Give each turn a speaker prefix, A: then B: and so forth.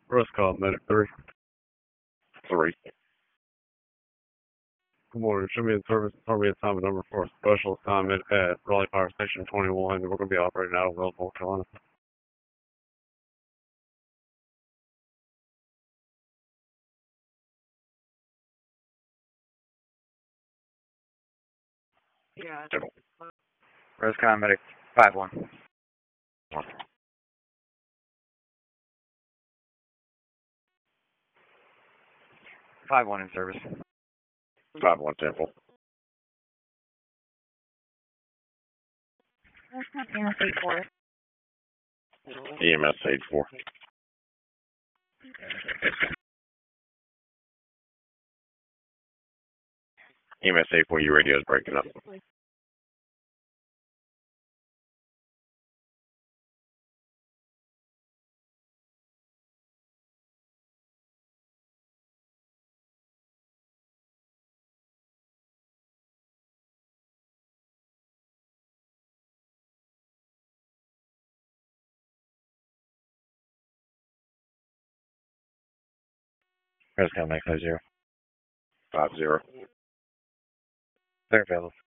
A: First call, medic 3.
B: 3.
A: Good morning. Show me in service. Tell me assignment number for a special assignment at Raleigh Fire Station 21. We're going to be operating out of Wellsville, North Carolina.
C: Yeah.
D: Roscon Medic 5-1. 5-1 in service.
B: 5-1 Temple.
C: EMS 8-4.
B: EMS 8-4. EMS 8-4, your radio is breaking up.
D: Roscon Medic 50.
B: 5-0.
D: They're available.